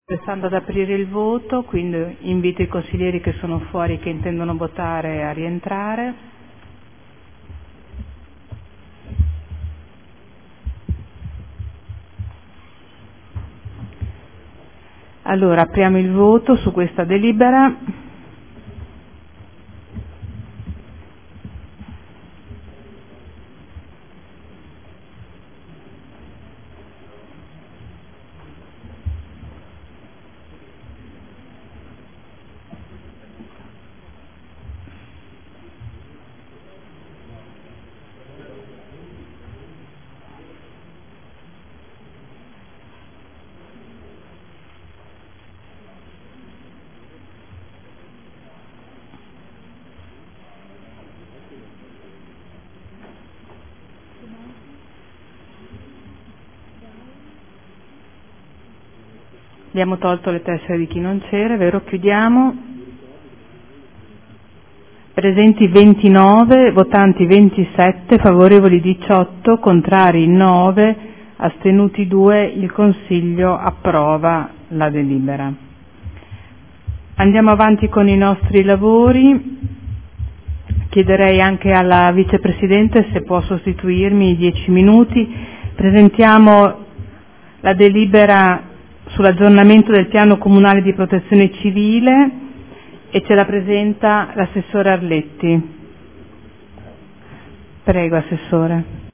Stando ad aprire il voto, quindi invito i consiglieri che sono fuori e che intendono votare a rientrare. Allora, apriamo il voto su questa delibera. Abbiamo tolto le tessere di chi non c'era, vero? Chiudiamo. Presenti 29, votanti 27, favorevoli 18, contrari 9, astenuti 2. Il Consiglio approva la delibera. Andiamo avanti con i nostri lavori. Chiederei anche alla Vicepresidente se può sostituirmi 10 minuti. Presentiamo la delibera sull'aggiornamento del piano comunale di protezione civile e ce la presenta l'assessore Arletti. Prego, Assessore.